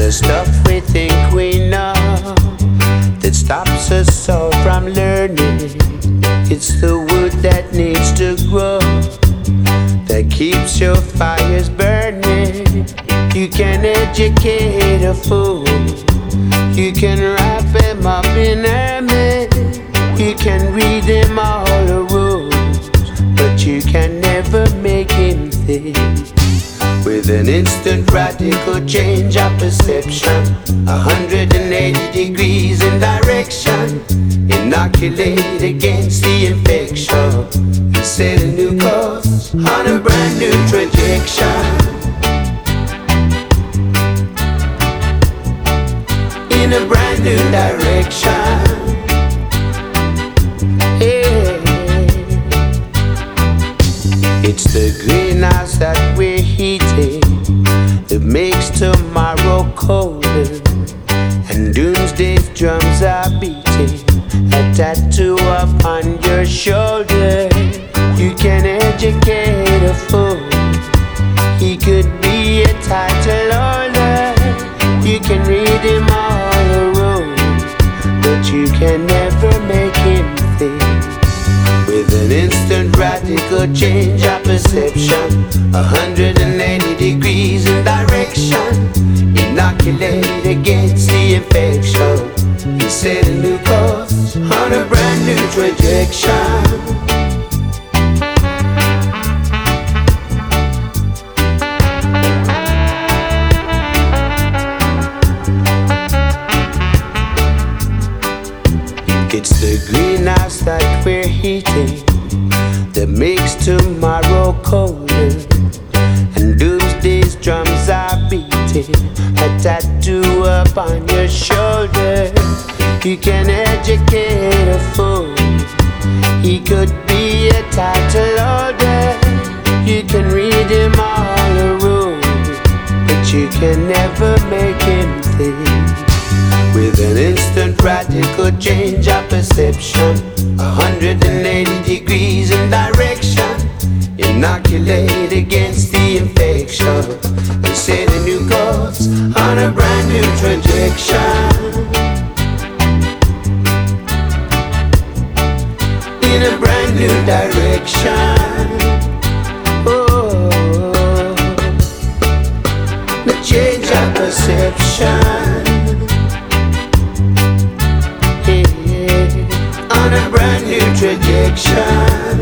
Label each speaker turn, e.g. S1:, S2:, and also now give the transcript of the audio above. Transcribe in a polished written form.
S1: the stuff we think we know that stops us all from learning. It's the wood that needs to grow that keeps your fires burning. You can educate a fool, you can wrap him up in ermine, you can read him all the rules, but you can never make him think. With an instant radical change of perception, 180 degrees in direction, inoculate against the infection, and set a new course on a brand new trajectory. In a brand new direction. Yeah. It's the greenhouse that we're heating that makes tomorrow colder, and doomsday's drums are beating a tattoo upon your shoulder. You can educate a fool, he could be a title holder. You can read him all the rules, but you can never make him think. With an instant radical change of perception, 180 degrees in direction, inoculate against the infection, and set a new course on a brand new trajectory. It's the greenhouse that we're heating that makes tomorrow colder, and doomsday's drums are beating a tattoo upon your shoulder. You can educate a fool, he could be a title holder. You can read him all the rules, but you can never make him think. With an instant radical change of perception, 180 degrees in direction, inoculate against the infection, and set a new course on a brand new trajectory. In a brand new direction. Oh, the change of perception. On a brand new trajectory.